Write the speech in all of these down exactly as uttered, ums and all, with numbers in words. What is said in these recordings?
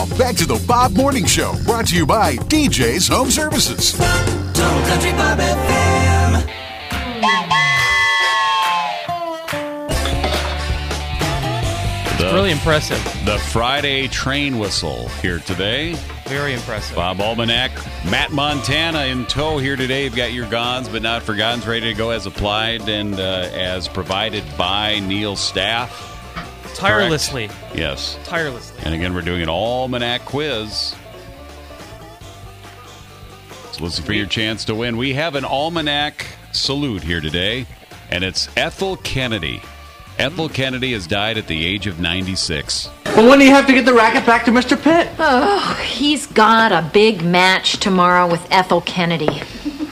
Now, back to the Bob Morning Show, brought to you by D J's Home Services. Total Country Bob F M. It's really impressive. The Friday train whistle here today. Very impressive. Bob Almanac, Matt Montana in tow here today. You've got your Gons, but not forgottens, ready to go as applied and uh, as provided by Neil's staff. Tirelessly. Correct? Yes. Tirelessly. And again, we're doing an Almanac quiz. So listen for your chance to win. We have an Almanac salute here today, and it's Ethel Kennedy. Ethel Kennedy has died at the age of ninety-six. Well, when do you have to get the racket back to Mister Pitt? Oh, he's got a big match tomorrow with Ethel Kennedy. He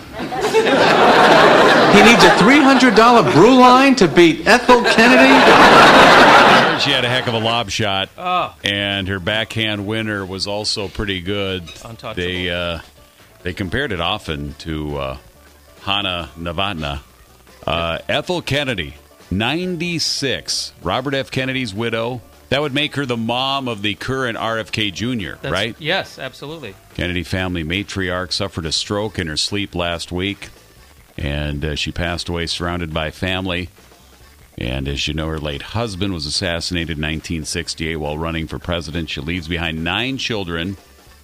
needs a three hundred dollars brew line to beat Ethel Kennedy? She had a heck of a lob shot, oh. and her backhand winner was also pretty good. Untouchable. They uh, they compared it often to uh, Hana Novotná. Uh, Ethel Kennedy, ninety-six. Robert F. Kennedy's widow. That would make her the mom of the current R F K Junior, That's, right? Yes, absolutely. Kennedy family matriarch suffered a stroke in her sleep last week, and uh, she passed away surrounded by family. And as you know, her late husband was assassinated in nineteen sixty-eight while running for president. She leaves behind nine children,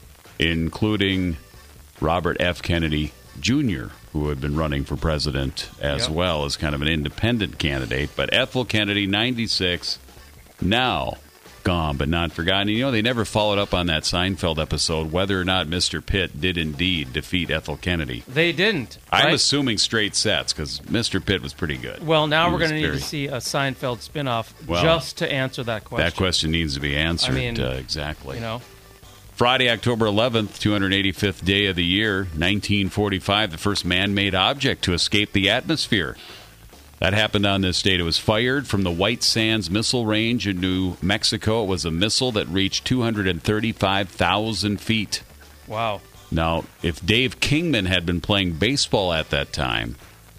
including Robert F. Kennedy Junior, who had been running for president as yep. well as kind of an independent candidate. But Ethel Kennedy, ninety-six, now gone but not forgotten. You know, they never followed up on that Seinfeld episode, whether or not Mister Pitt did indeed defeat Ethel Kennedy. They didn't. I'm right? assuming straight sets, because Mister Pitt was pretty good. Well, now He we're going to need very... to see a Seinfeld spinoff well, just to answer that question. That question needs to be answered. I mean, uh, exactly. You know, Friday, October eleventh, two hundred eighty-fifth day of the year, nineteen forty-five, the first man-made object to escape the atmosphere. That happened on this date. It was fired from the White Sands Missile Range in New Mexico. It was a missile that reached two hundred thirty-five thousand feet. wow. Now, if Dave Kingman had been playing baseball at that time,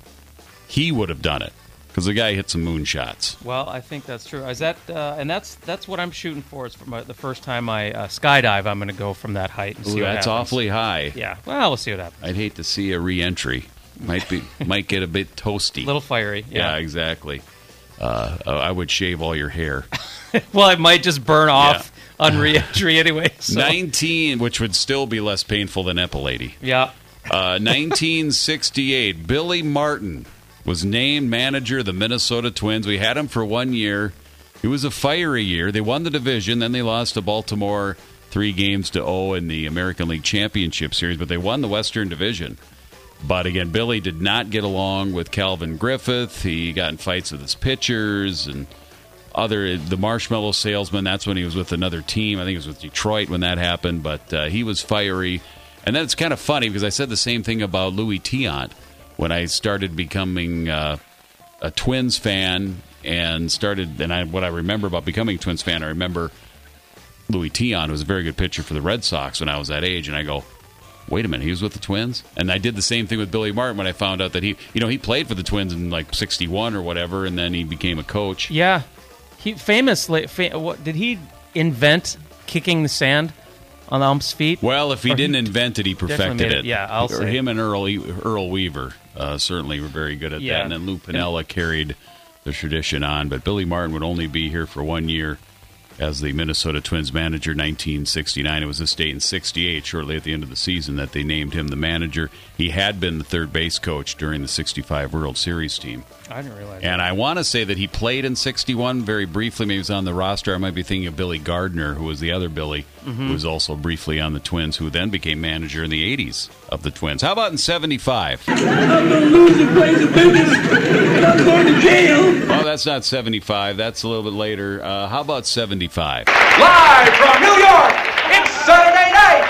he would have done it, because the guy hit some moonshots. Well, I think that's true. Is that uh, and that's that's what I'm shooting for. Is for my, the first time I uh, skydive, I'm going to go from that height and see Ooh, what that's happens. awfully high. Yeah. Well, we'll see what happens. I'd hate to see a re-entry. Might be, might get a bit toasty. A little fiery. Yeah, Yeah, exactly. Uh, I would shave all your hair. well, it might just burn off yeah. on re-entry anyway. So. nineteen, which would still be less painful than Epilady. Yeah. Uh, nineteen sixty-eight, Billy Martin was named manager of the Minnesota Twins. We had him for one year. It was a fiery year. They won the division, then they lost to Baltimore three games to oh in the American League Championship Series, but they won the Western Division. But again, Billy did not get along with Calvin Griffith. He got in fights with his pitchers and other the Marshmallow Salesman. That's when he was with another team. I think it was with Detroit when that happened. But uh, he was fiery. And then it's kind of funny because I said the same thing about Louis Tiant when I started becoming uh, a Twins fan and started. And I, what I remember about becoming a Twins fan, I remember Louis Tiant was a very good pitcher for the Red Sox when I was that age. And I go, wait a minute, he was with the Twins? And I did the same thing with Billy Martin when I found out that he, you know, he played for the Twins in like sixty-one or whatever, and then he became a coach. Yeah. He famously, fa- what, did he invent kicking the sand on the ump's feet? Well, if he or didn't he invent it, he perfected it. it. Yeah, I'll or say. Him and Earl, Earl Weaver uh, certainly were very good at Yeah. that. And then Lou Piniella carried the tradition on. But Billy Martin would only be here for one year as the Minnesota Twins manager, nineteen sixty-nine. It was this date in sixty-eight, shortly at the end of the season, that they named him the manager. He had been the third base coach during the sixty-five World Series team. I didn't realize And that. I want to say that he played in sixty-one very briefly. Maybe he was on the roster. I might be thinking of Billy Gardner, who was the other Billy, Mm-hmm. who was also briefly on the Twins, who then became manager in the eighties of the Twins. How about in seventy-five? I'm gonna lose the place of business. I'm going to jail. Well, that's not seventy-five. That's a little bit later. Uh, how about seventy-five? Live from New York, it's Saturday night.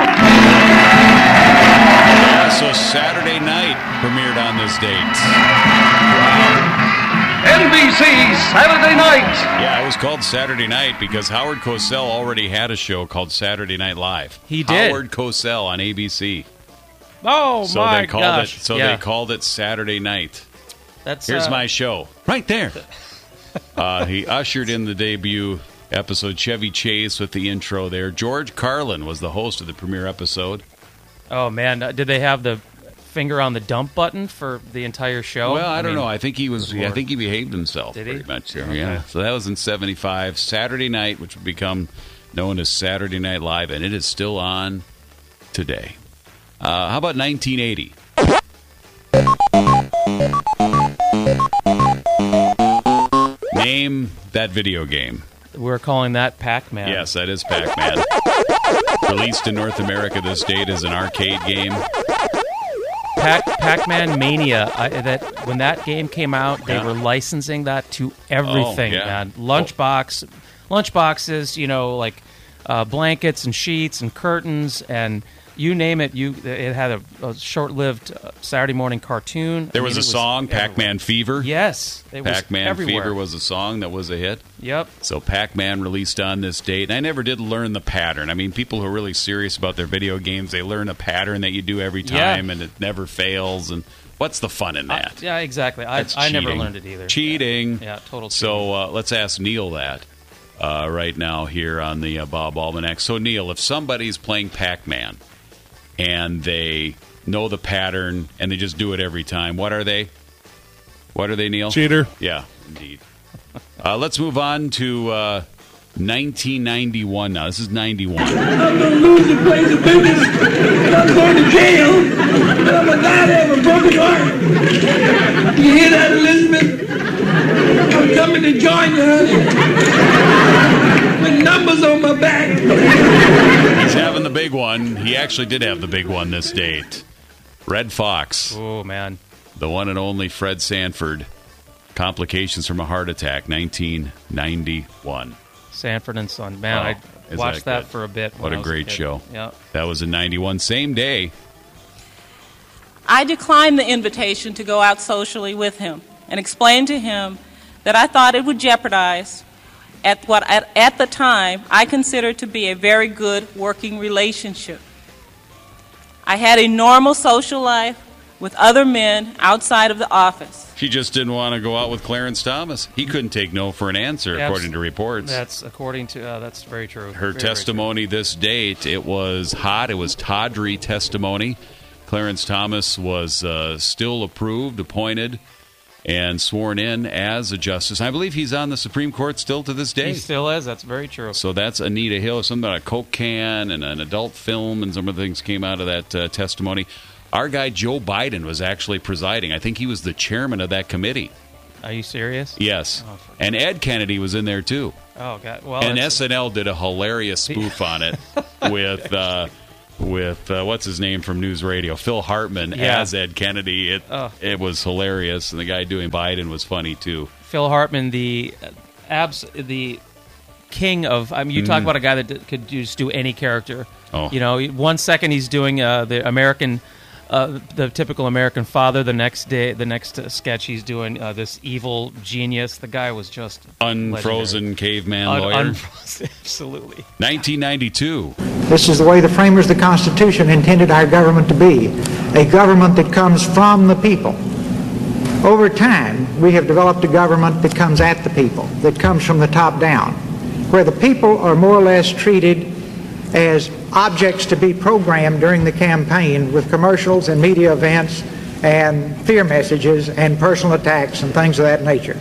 Yeah, so Saturday night premiered on this date. N B C Saturday Night. Yeah, it was called Saturday Night because Howard Cosell already had a show called Saturday Night Live. He did. Howard Cosell on A B C. Oh, So my they called gosh. it. So yeah. they called it Saturday Night. That's, Here's uh, my show right there. uh, he ushered in the debut episode. Chevy Chase with the intro there. George Carlin was the host of the premiere episode. Oh, man. Uh, did they have the finger on the dump button for the entire show? Well, I, I don't mean, know. I think he was. I think he behaved himself Did pretty he? much there. Okay. Yeah. So that was in seventy-five. Saturday night, which would become known as Saturday Night Live, and it is still on today. Uh, how about nineteen eighty? Name that video game. We're calling that Pac-Man. Yes, that is Pac-Man. Released in North America this date as an arcade game. Pac- Pac-Man Mania. I, that when that game came out, they Yeah. were licensing that to everything, Oh, yeah. man. Lunchbox, lunchboxes, you know, like uh, blankets and sheets and curtains and you name it. You it had a, a short-lived uh, Saturday morning cartoon. There I was mean, a it song, everywhere. Pac-Man Fever. Yes, it was Pac-Man everywhere. Fever was a song that was a hit. Yep. So Pac-Man released on this date. And I never did learn the pattern. I mean, people who are really serious about their video games, they learn a pattern that you do every time, Yeah. and it never fails. And what's the fun in that? Uh, yeah, exactly. I, That's I never cheating. learned it either. Cheating. Yeah, total cheating. So uh, let's ask Neil that uh, right now here on the uh, Bob Almanac. So, Neil, if somebody's playing Pac-Man and they know the pattern and they just do it every time, what are they? What are they, Neil? Cheater. Yeah, indeed. Uh, let's move on to uh, nineteen ninety-one now. This is ninety-one. I'm gonna lose the place of business, and I'm going to jail, and I'm gonna die there with a broken heart. You hear that, Elizabeth? I'm coming to join you, honey. With numbers on my back. He's having the big one. He actually did have the big one this date. Red Fox, Oh, man. the one and only Fred Sanford. Complications from a heart attack, nineteen ninety-one. Sanford and Son. Man, Oh, I is watched that that, good? for a bit. What when a I was great kid. show. Yeah. That was in ninety-one. Same day. I declined the invitation to go out socially with him and explained to him that I thought it would jeopardize at what at, at the time I considered to be a very good working relationship. I had a normal social life with other men outside of the office. She just didn't want to go out with Clarence Thomas. He couldn't take no for an answer, Abs- according to reports. That's according to, uh, that's very true. Her Very, very testimony this date, it was hot. It was tawdry testimony. Clarence Thomas was uh, still approved, appointed, and sworn in as a justice. I believe he's on the Supreme Court still to this true. day. He still is. That's very true. So that's Anita Hill. Something about a Coke can and an adult film and some of the things came out of that uh, testimony. Our guy Joe Biden was actually presiding. I think he was the chairman of that committee. Are you serious? Yes. Oh, for- And Ed Kennedy was in there too. Oh, God. Well, And it's- S N L did a hilarious spoof on it with uh, with uh, what's his name from News Radio, Phil Hartman Yeah. as Ed Kennedy. It Oh. it was hilarious, and the guy doing Biden was funny too. Phil Hartman, the uh, abs, the king of. I mean, you talk about a guy that d- could just do any character. Oh. You know, one second he's doing uh, the American, uh, the typical American father. The next day, the next uh, sketch, he's doing uh, this evil genius. The guy was just Unfrozen legendary. caveman Un- lawyer. unfrozen, absolutely. nineteen ninety-two. This is the way the framers of the Constitution intended our government to be, a government that comes from the people. Over time, we have developed a government that comes at the people, that comes from the top down, where the people are more or less treated as objects to be programmed during the campaign with commercials and media events and fear messages and personal attacks and things of that nature.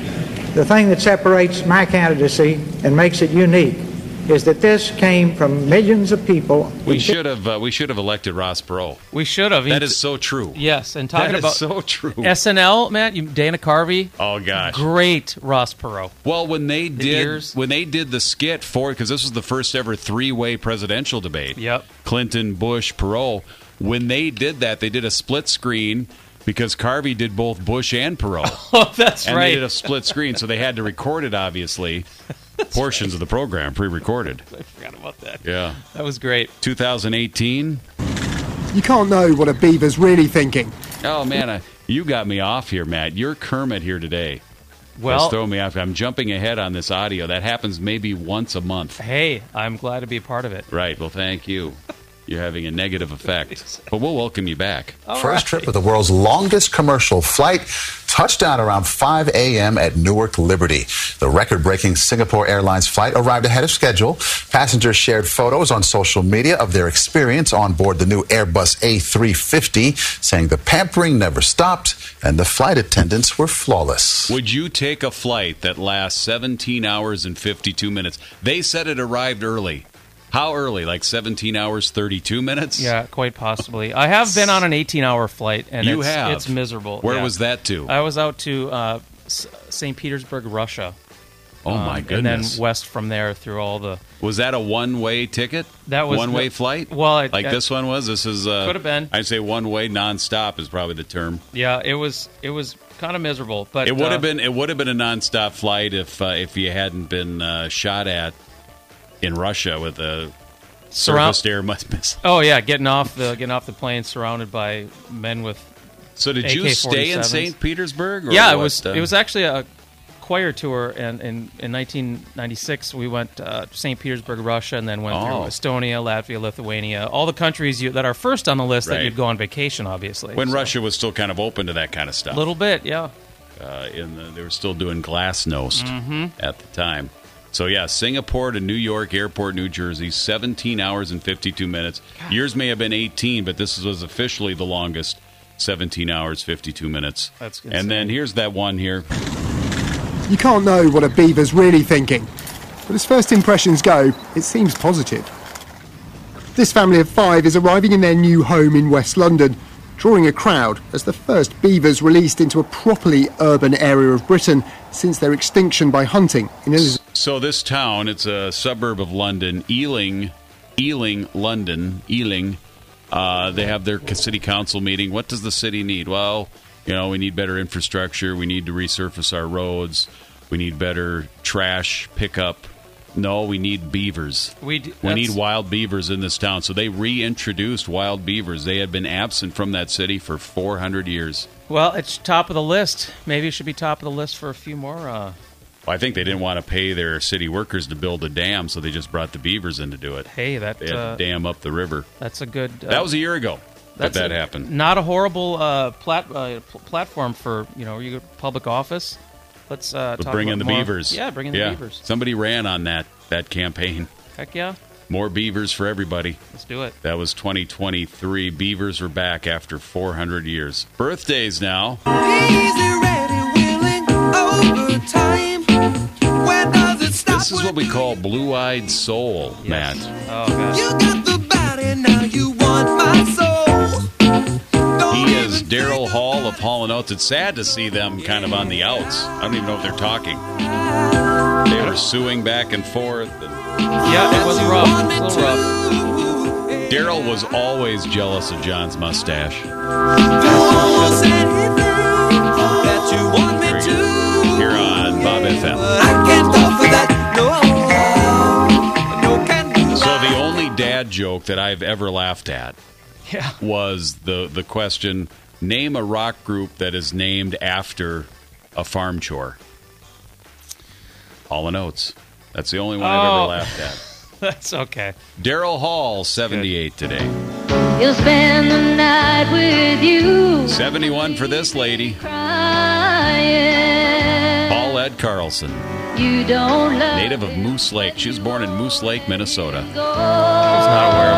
The thing that separates my candidacy and makes it unique is that this came from millions of people. We should have uh, we should have elected Ross Perot. We should have. That is so true. Yes, and talking That is about so true. S N L, Matt, you, Dana Carvey. Oh gosh. Great Ross Perot. Well, when they did ears. when they did the skit for because this was the first ever three-way presidential debate. Yep. Clinton, Bush, Perot. When they did that, they did a split screen because Carvey did both Bush and Perot. Oh, that's and right. they did a split screen, so they had to record it, obviously. Portions of the program pre-recorded. I forgot about that. Yeah. That was great. two thousand eighteen. You can't know what a beaver's really thinking. Oh, man, I, you got me off here, Matt. You're Kermit here today. Well, That's throwing me off. I'm jumping ahead on this audio. That happens maybe once a month. hey, I'm glad to be a part of it. Right. Well, thank you. You're having a negative effect. But we'll welcome you back. First trip of the world's longest commercial flight touched down around five a.m. at Newark Liberty. The record-breaking Singapore Airlines flight arrived ahead of schedule. Passengers shared photos on social media of their experience on board the new Airbus A three fifty, saying the pampering never stopped and the flight attendants were flawless. Would you take a flight that lasts seventeen hours and fifty-two minutes? They said it arrived early. How early? Like seventeen hours, thirty-two minutes? Yeah, quite possibly. I have been on an eighteen-hour flight, and you it's, have. it's miserable. Where yeah. was that to? I was out to uh, Saint Petersburg, Russia. Oh, um, my goodness. And then west from there through all the... Was that a one-way ticket? That was... One-way the, flight? Well, it, Like it, this one was? This is... Uh, could have been. I'd say one-way, non-stop is probably the term. Yeah, it was It was kind of miserable. But It would have uh, been It would have been a non-stop flight if uh, if you hadn't been uh, shot at in Russia with a Surround- surface air missile. Oh, yeah, getting off the getting off the plane surrounded by men with So did you stay in Saint Petersburg? Or yeah, it what? was. Uh, It was actually a choir tour, and in, in nineteen ninety-six we went uh, to Saint Petersburg, Russia, and then went Oh. through Estonia, Latvia, Lithuania, all the countries you, that are first on the list Right. that you'd go on vacation, obviously. when So, Russia was still kind of open to that kind of a stuff. little bit, yeah. Uh, in the, they were still doing glasnost Mm-hmm. at the time. So, yeah, Singapore to New York, Airport, New Jersey, seventeen hours and fifty-two minutes. Yours may have been eighteen, but this was officially the longest, seventeen hours, fifty-two minutes. That's and then insane. here's that one here. You can't know what a beaver's really thinking, but as first impressions go, it seems positive. This family of five is arriving in their new home in West London, drawing a crowd as the first beavers released into a properly urban area of Britain since their extinction by hunting in Elizabeth. So this town, it's a suburb of London, Ealing, Ealing, London, Ealing. Uh, they have their city council meeting. What does the city need? Well, you know, we need better infrastructure. We need to resurface our roads. We need better trash pickup. No, we need beavers. We, d- we need that's- wild beavers in this town. So they reintroduced wild beavers. They had been absent from that city for four hundred years. Well, it's top of the list. Maybe it should be top of the list for a few more. Uh, Well, I think they didn't want to pay their city workers to build a dam, so they just brought the beavers in to do it. hey, that They had uh, to dam up the river. that's a good. Uh, That was a year ago that that's that a- happened. Not a horrible uh, plat- uh, pl- platform for you know you go public office. Let's uh, But talk bring about in the more- beavers. Yeah, bring in Yeah. the beavers. Somebody ran on that that campaign. Heck yeah, More beavers for everybody. let's do it. That was twenty twenty-three. Beavers are back after four hundred years. Birthdays now. This is what we call blue-eyed soul, Matt. Oh god. He is Daryl Hall of Hall and Oates. It's sad to see them kind of on the outs. I don't even know if they're talking. They were suing back and forth. And Yeah, it was rough. It was a little rough. Daryl was always jealous of John's mustache. Here on Bob F M. So the only dad joke that I've ever laughed at Yeah. was the, the question, name a rock group that is named after a farm chore. Hall and Oates. That's the only one I've Oh. ever laughed at. That's okay. Daryl Hall, seventy-eight today. You'll spend the night with you. seventy-one for this lady. Crying. Paulette Carlson, You don't love native of Moose Lake. She was born in Moose Lake, Minnesota. I was not aware of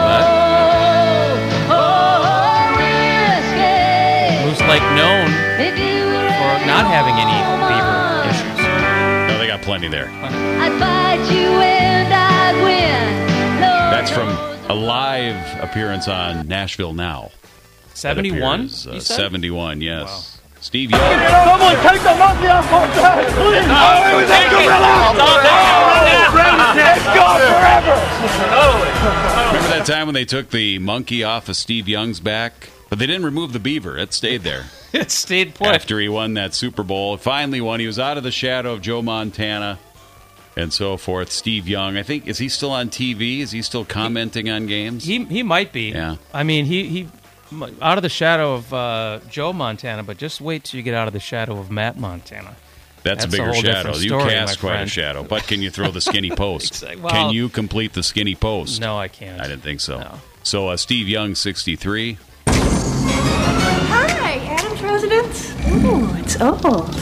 that. Moose Lake known for not having any beaver issues. No, they got plenty there. I'd fight you and I'd win. Lord That's from knows a live appearance on Nashville Now. seventy-one? That appears, uh, You said? seventy-one, yes. Steve Young. Someone take the monkey off my back, please! Oh, it was a gorilla! It's gone forever! Remember that time when they took the monkey off of Steve Young's back? But they didn't remove the beaver. It stayed there. It stayed put. After he won that Super Bowl. Finally won. He was out of the shadow of Joe Montana and so forth. Steve Young, I think, is he still on T V? Is he still commenting on games? He he might be. Yeah. I mean, he, he out of the shadow of uh, Joe Montana, but just wait till you get out of the shadow of Matt Montana. That's, That's a bigger a whole shadow. different You story, cast my quite a friend. shadow. But can you throw the skinny post? Exactly. Well, Can you complete the skinny post? No, I can't. I didn't think so. No. So uh, Steve Young, sixty-three. Hi, Adam's residence. Ooh, it's It's old.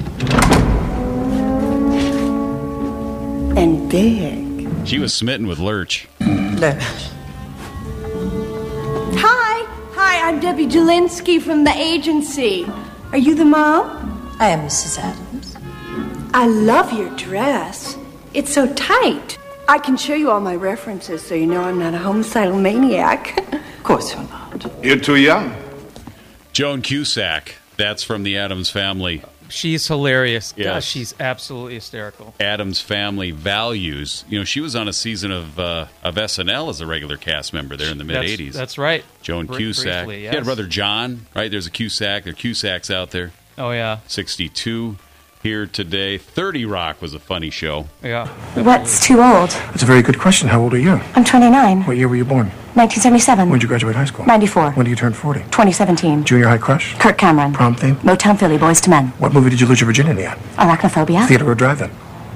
And big. She was smitten with Lurch. Lurch. Hi. Hi, I'm Debbie Jelinski from the agency. Are you the mom? I am Missus Adams. I love your dress. It's so tight. I can show you all my references so you know I'm not a homicidal maniac. Of course you're not. You're too young. Joan Cusack. That's from the Addams Family. She's hilarious. Yes. Gosh, she's absolutely hysterical. Addams Family Values. You know, she was on a season of uh, of S N L as a regular cast member there in the mid-eighties. That's, that's right. Joan Br- Cusack. briefly, She had yes. brother John, right? There's a Cusack. There are Cusacks out there. Oh, yeah. sixty-two here today. thirty Rock was a funny show. Yeah. What's too old? That's a very good question. How old are you? I'm twenty-nine. What year were you born? nineteen seventy-seven. When did you graduate high school? ninety-four. When did you turn forty? twenty seventeen. Junior high crush? Kirk Cameron. Prom theme? Motown Philly, Boys to Men. What movie did you lose your virginity at? Arachnophobia. Theater or drive-in?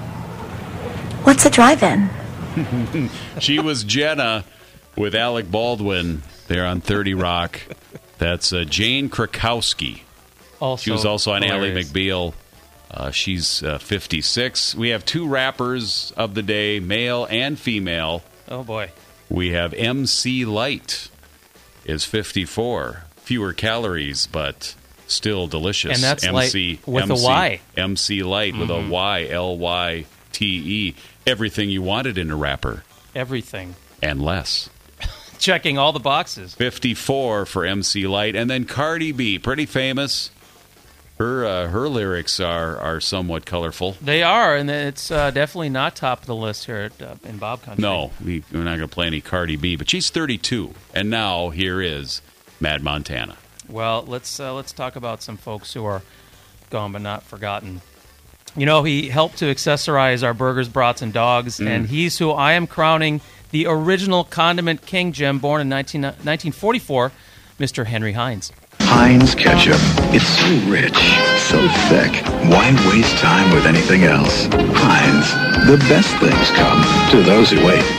What's a drive-in? She was Jenna with Alec Baldwin there on thirty Rock. That's uh, Jane Krakowski. Also she was also on Ally hilarious. McBeal. Uh, she's uh, fifty-six. We have two rappers of the day, male and female. Oh, boy. We have M C Light is fifty-four. Fewer calories, but still delicious. And that's M C, light with M C, a Y. M C Light with Mhm. a Y, L Y T E. Everything you wanted in a rapper. Everything. And less. Checking all the boxes. fifty-four for M C Light. And then Cardi B, pretty famous. Her uh, her lyrics are, are somewhat colorful. They are, and it's uh, definitely not top of the list here at, uh, in Bob Country. No, we, we're not going to play any Cardi B, but she's thirty-two. And now here is Mad Montana. Well, let's uh, let's talk about some folks who are gone but not forgotten. You know, he helped to accessorize our burgers, brats, and dogs, Mm. and he's who I am crowning the original condiment king, Jim, born in nineteen, nineteen forty-four, Mister Henry Heinz. Heinz ketchup. It's so rich, so thick. Why waste time with anything else? Heinz. The best things come to those who wait.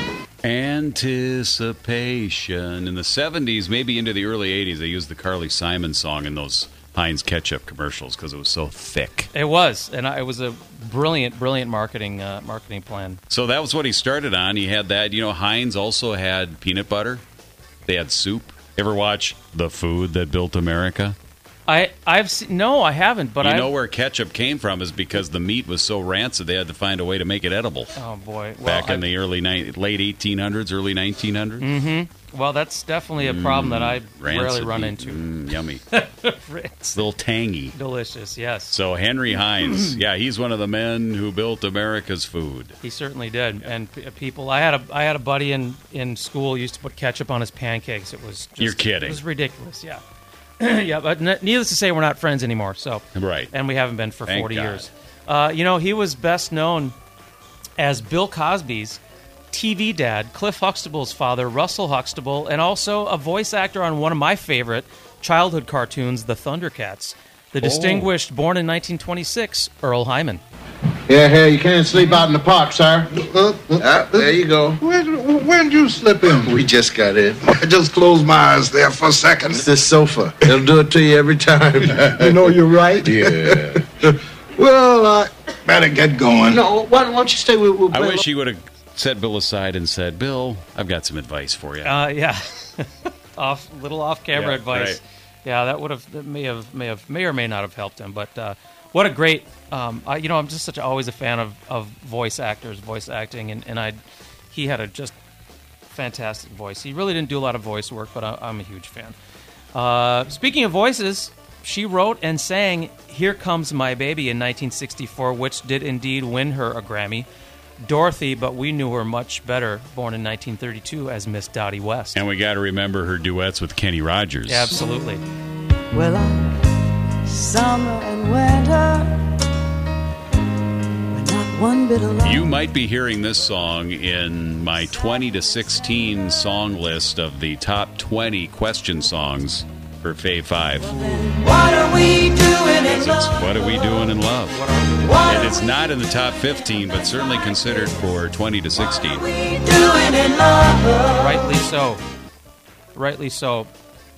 Anticipation. In the seventies, maybe into the early eighties, they used the Carly Simon song in those Heinz ketchup commercials because it was so thick. It was, and I, it was a brilliant, brilliant marketing uh, marketing plan. So that was what he started on. He had that. You know, Heinz also had peanut butter. They had soup. Ever watch The Food That Built America? I I've se- no, I haven't, but you I know where ketchup came from is because the meat was so rancid they had to find a way to make it edible. Oh boy! Well, Back in I- the early ni- late eighteen hundreds, early nineteen hundreds. Mm-hmm. Well, that's definitely a problem that I rarely Rancid run meat. into. Mm, yummy. It's a little tangy. delicious, yes. So Henry Heinz, yeah, he's one of the men who built America's food. He certainly did. And p- people, I had a I had a buddy in, in school who used to put ketchup on his pancakes. It was just, You're kidding. It was ridiculous. Yeah, yeah. But n- needless to say, we're not friends anymore. So Right. and we haven't been for Thank forty God. years. Uh, you know, he was best known as Bill Cosby's T V dad, Cliff Huxtable's father, Russell Huxtable, and also a voice actor on one of my favorite childhood cartoons, The Thundercats. The Oh. distinguished, born in nineteen twenty-six, Earl Hyman. Yeah, here, you can't sleep out in the park, sir. Ah, there you go. Where, where did you slip in? We just got in. I just closed my eyes there for a second. It's this sofa. It'll do it to you every time. You know you're right. Yeah. Well, I better get going. No, why don't you stay with, with I wish he would have set Bill aside and said, Bill, I've got some advice for you. Uh, yeah, off little off camera Yeah, advice. right. Yeah, that would have that may have may have may or may not have helped him. But uh, what a great, um, I, you know, I'm just such a, always a fan of, of voice actors, voice acting, and, and I, he had a just fantastic voice. He really didn't do a lot of voice work, but I, I'm a huge fan. Uh, speaking of voices, she wrote and sang "Here Comes My Baby" in nineteen sixty-four, which did indeed win her a Grammy. Dorothy, but we knew her much better, born in nineteen thirty-two as Miss Dottie West. And we got to remember her duets with Kenny Rogers. Absolutely. Well, I'm summer and winter, but not one bit alone. You might be hearing this song in my twenty to sixteen song list of the top twenty question songs for Fave five. What are we doing in It's love? What Are We Doing in Love? And it's not in the top fifteen, but certainly considered for twenty to sixteen. Doing in love? Rightly so. Rightly so.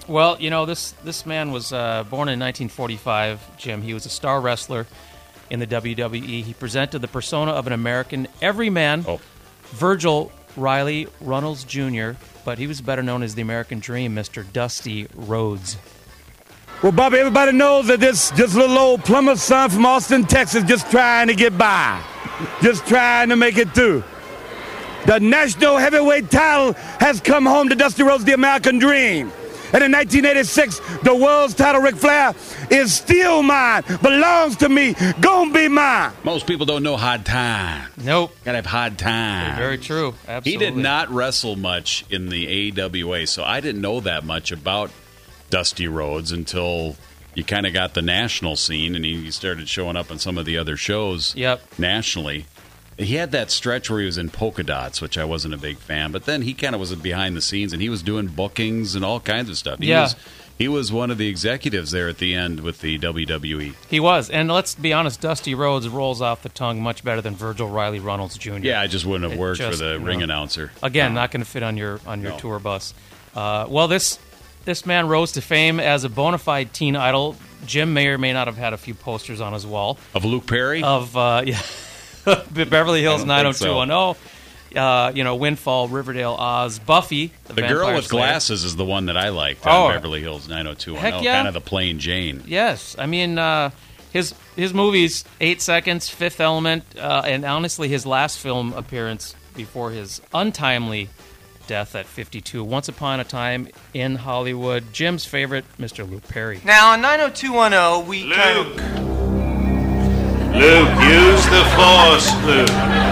Well, you know, this this man was uh, born in nineteen forty-five, Jim. He was a star wrestler in the W W E. He presented the persona of an American everyman, oh. Virgil Riley Runnels Junior, but he was better known as the American Dream, Mister Dusty Rhodes. Well, Bobby, everybody knows that this just little old plumber son from Austin, Texas, just trying to get by, just trying to make it through. The national heavyweight title has come home to Dusty Rhodes, the American Dream. And in nineteen eighty-six, the world's title, Ric Flair, is still mine, belongs to me, gonna be mine. Most people don't know hard time. Nope. Gotta have hard time. Very true. Absolutely. He did not wrestle much in the A E W A, so I didn't know that much about Dusty Rhodes until you kind of got the national scene and he started showing up on some of the other shows yep. nationally. He had that stretch where he was in polka dots, which I wasn't a big fan, but then he kind of was behind the scenes and he was doing bookings and all kinds of stuff. He yeah. was, he was one of the executives there at the end with the W W E. He was, and let's be honest, Dusty Rhodes rolls off the tongue much better than Virgil Riley Runnels Junior Yeah, I just wouldn't have it worked just, for the you ring know, announcer. Again, no. not going to fit on your on your no. tour bus. Uh, well, this this man rose to fame as a bona fide teen idol. Jim may or may not have had a few posters on his wall. Of Luke Perry? Of, uh, yeah. Beverly Hills nine oh two one oh, so. uh, you know, Windfall, Riverdale, Oz, Buffy. The, the girl with Slayer. glasses is the one that I liked oh, on Beverly Hills nine oh two one oh. Heck yeah. Kind of the plain Jane. Yes. I mean, uh, his his movies, Eight Seconds, Fifth Element, uh, and honestly his last film appearance before his untimely death at fifty-two, Once Upon a Time in Hollywood. Jim's favorite, Mister Luke Perry. Now, on nine oh two one oh, we Luke. kind of... Luke, use the Force, Luke.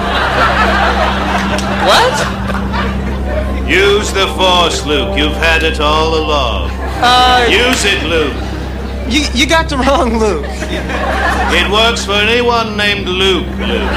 What? Use the Force, Luke. You've had it all along. Uh, use it, Luke. You you got the wrong Luke. It works for anyone named Luke, Luke.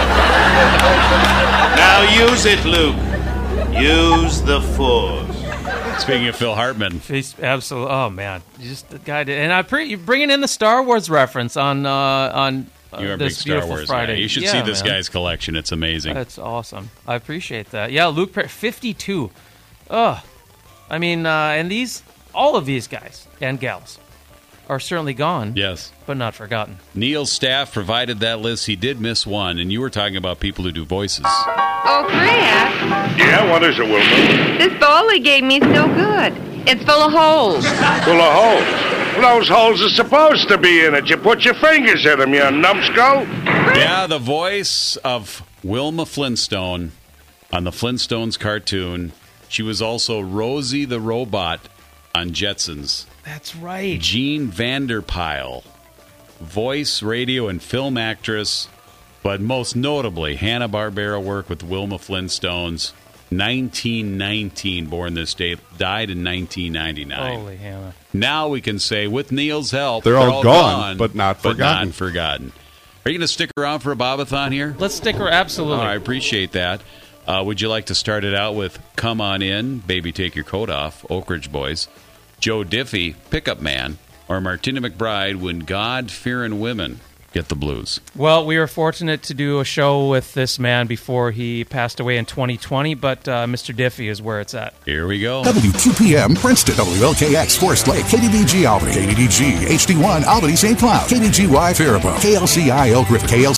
Now use it, Luke. Use the Force. Speaking of Phil Hartman. He's absolutely. Oh, man. Just the guy did. And I pre- you're bringing in the Star Wars reference on... Uh, on Uh, You're a this big Star beautiful Wars Friday. guy. You should yeah, see this man. guy's collection. It's amazing. That's awesome. I appreciate that. Yeah, Luke Perry, fifty-two. Ugh. I mean, uh, and these, all of these guys and gals are certainly gone. Yes. But not forgotten. Neil's staff provided that list. He did miss one, and you were talking about people who do voices. Oh, Chris. Yeah, what is it, Wilma? This bowl he gave me is no good. It's full of holes. Full of holes? Well, those holes are supposed to be in it. You put your fingers in them, you numbskull. Yeah, the voice of Wilma Flintstone on the Flintstones cartoon. She was also Rosie the Robot on Jetsons. That's right. Jean Vanderpyle, voice, radio, and film actress, but most notably, Hanna-Barbera work with Wilma Flintstones. nineteen nineteen, born this date, died in nineteen ninety-nine. Holy Hannah. Now we can say, with Neil's help, they're, they're all, all gone, gone, but not but forgotten. not forgotten. Are you going to stick around for a Bobathon here? Let's stick around, absolutely. Oh, I appreciate that. Uh, would you like to start it out with Come On In, Baby Take Your Coat Off, Oak Ridge Boys, Joe Diffie, Pickup Man, or Martina McBride, When God-Fearing Women Get the Blues? Well, we were fortunate to do a show with this man before he passed away in twenty twenty, but uh, Mister Diffie is where it's at. Here we go. W two P M Princeton, W L K X Forest Lake, K D D G Albany, K D D G H D one Albany Saint Cloud, K D G Y Faribault, K L C I Elk River, K L